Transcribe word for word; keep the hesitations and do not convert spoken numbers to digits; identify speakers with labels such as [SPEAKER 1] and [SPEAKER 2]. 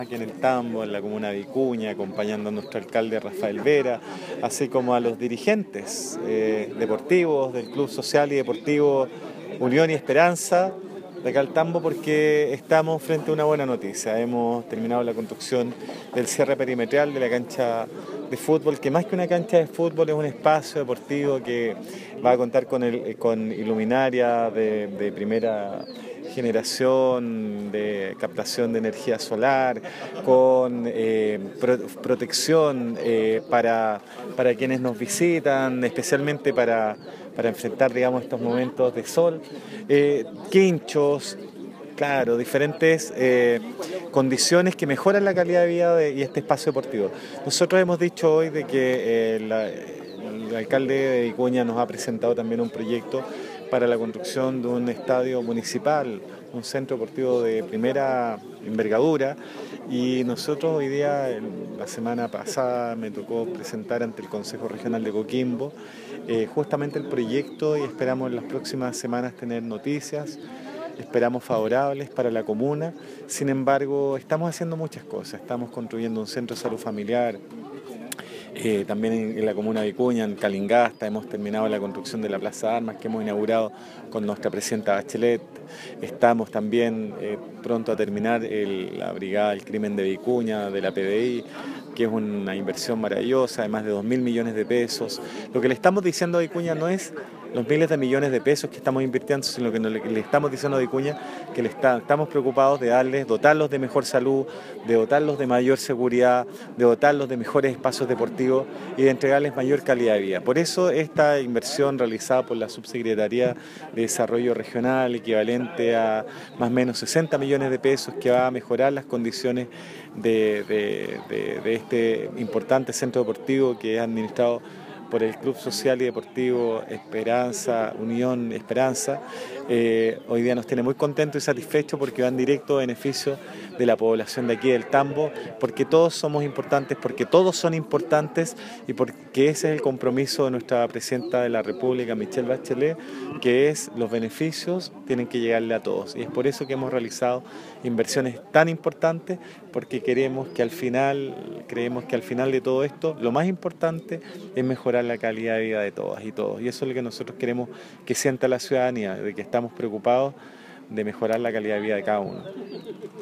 [SPEAKER 1] aquí en el Tambo, en la comuna de Vicuña, acompañando a nuestro alcalde Rafael Vera, así como a los dirigentes eh, deportivos del Club Social y Deportivo Unión y Esperanza de acá al Tambo, porque estamos frente a una buena noticia. Hemos terminado la construcción del cierre perimetral de la cancha de fútbol, que más que una cancha de fútbol es un espacio deportivo que va a contar con, el, con iluminaria de, de primera generación, de captación de energía solar, con eh, pro, protección eh, para, para quienes nos visitan, especialmente para, para enfrentar, digamos, estos momentos de sol, eh, quinchos, claro, diferentes eh, condiciones que mejoran la calidad de vida de, y este espacio deportivo. Nosotros hemos dicho hoy de que eh, la, el alcalde de Vicuña nos ha presentado también un proyecto para la construcción de un estadio municipal, un centro deportivo de primera envergadura, y nosotros hoy día, la semana pasada, me tocó presentar ante el Consejo Regional de Coquimbo eh, justamente el proyecto, y esperamos en las próximas semanas tener noticias. Esperamos favorables para la comuna. Sin embargo, estamos haciendo muchas cosas. Estamos construyendo un centro de salud familiar. Eh, también en, en la comuna de Vicuña, en Calingasta, hemos terminado la construcción de la Plaza de Armas que hemos inaugurado con nuestra presidenta Bachelet. Estamos también eh, pronto a terminar el, la Brigada del Crimen de Vicuña, de la P D I, que es una inversión maravillosa de más de dos mil millones de pesos. Lo que le estamos diciendo a Vicuña no es los miles de millones de pesos que estamos invirtiendo, sino que le, le estamos diciendo a Vicuña que le está, estamos preocupados de darles, dotarlos de mejor salud, de dotarlos de mayor seguridad, de dotarlos de mejores espacios deportivos y de entregarles mayor calidad de vida. Por eso esta inversión realizada por la Subsecretaría de Desarrollo Regional, equivalente a más o menos sesenta millones de pesos, que va a mejorar las condiciones de, de, de, de este importante centro deportivo que es administrado por el Club Social y Deportivo Esperanza, Unión Esperanza. Eh, hoy día nos tiene muy contentos y satisfechos porque van directo a beneficio de la población de aquí del Tambo, porque todos somos importantes, porque todos son importantes y porque ese es el compromiso de nuestra presidenta de la República, Michelle Bachelet, que es los beneficios tienen que llegarle a todos. Y es por eso que hemos realizado inversiones tan importantes, porque queremos que al final, creemos que al final de todo esto, lo más importante es mejorar la calidad de vida de todas y todos. Y eso es lo que nosotros queremos que sienta la ciudadanía, de que estamos preocupados de mejorar la calidad de vida de cada uno.